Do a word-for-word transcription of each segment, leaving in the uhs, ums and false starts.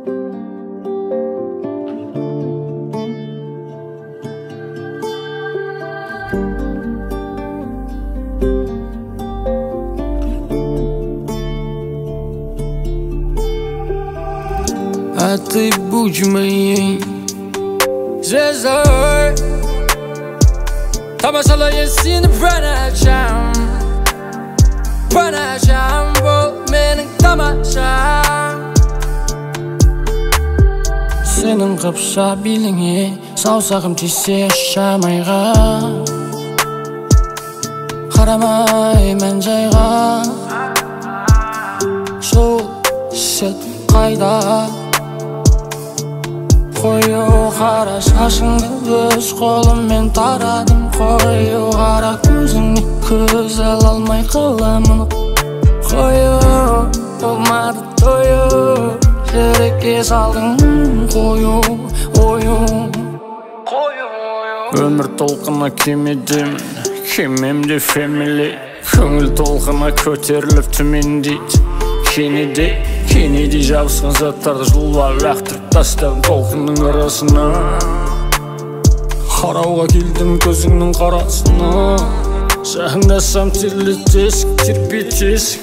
А ты будь моей звездой, тамашалай сені бір ночам, бір ночам бол менің тамашам. Сенің қыпша биліңе саусағым тисе шамайға, қарамай мән жайға. Сол сәт қайда қою қара шашыңды өз қолыммен тарадым. Қою қара көзіңе көз ала алмай қаламын. Қою болмады тою, жүрекке салдың қою ою. Өмір толқына кемедемін, кемемде фэмили. Көңіл толқына көтеріліп төмендейді. Кенеде, кенеде жабысқан заттарды жұлып лақтырып тастадым толқынның арасына. Қарауға келдім көзіңнің қарасына, жақындасам терлетесің, тербетесің,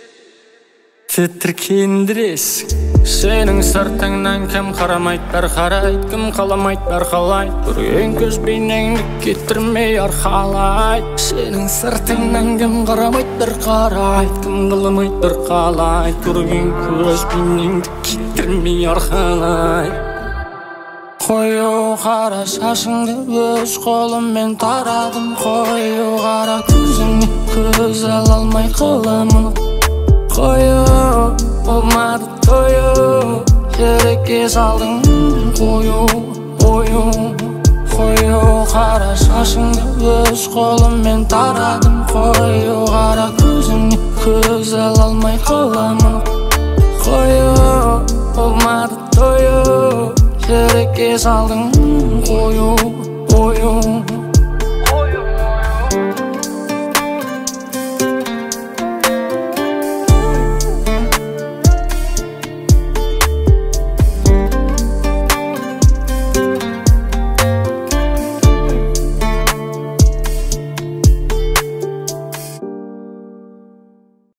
тітіркендіресің. Сенің сыртыңнан кім қарамайды, бәрі қарайды, кім қаламайды, бәрі қалайды. Көрген көз бейнеңді кетірмей арқалайды. Сенің сыртыңнан кім қарамайды, бәрі қарайды, кім қаламайды, бәрі қалайды. Көрген көз бейнеңді кетірмей арқалайды. Қою қара шашыңды өз қолыммен тарадым. Қою қара көзіңе көз ала алмай қаламын. Қою болмады тою, жүрекке салдың қою ою. Қою қара шашыңды өз қолыммен тарадым. Қою қара көзіңе көз ала алмай қаламын. Қою болмады тою, жүрекке салдың